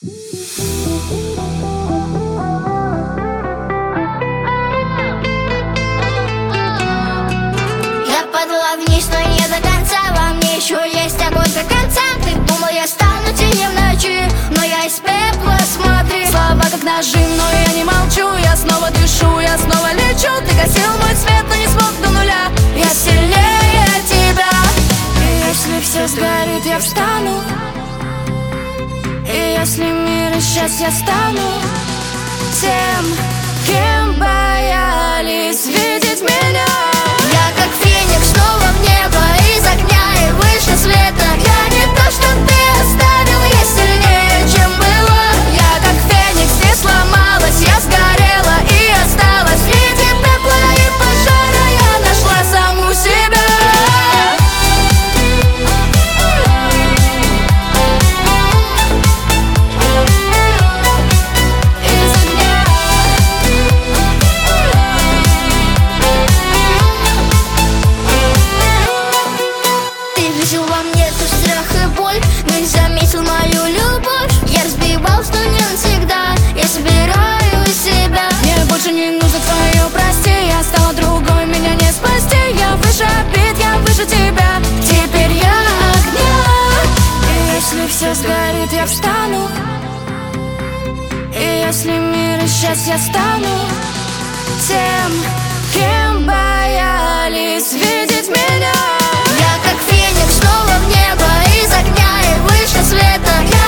Я падала вниз, но не до конца. Во мне еще есть огонь до конца. Ты думал, я стану тенью в ночи, но я из пепла, смотри. Слова как нажим, но я не молчу. Я снова дышу, я снова лечу. Ты гасил мой свет, но не смог до нуля. Я сильнее тебя. И если все сгорит, я встану. И если мир исчез, я стану тем, кем боялись видеть меня. Я как феникс снова в небо, из огня и выше света. Я не то, что ты оставил, я сильнее, чем было. Я как феникс, не сломалась, я сгорела и осталась. Среди пепла и пожара я нашла саму себя. Во мне ту страх и боль, но не заметил мою любовь. Я разбивался, но не навсегда. Я собираю себя. Мне больше не нужно твое прости. Я стала другой, меня не спасти. Я выше обид, я выше тебя. Теперь я огня. И если все сгорит, я встану. И если мир исчез, я стану тем, кем боялись видеть меня. Я как феникс снова в небо, из огня и выше света.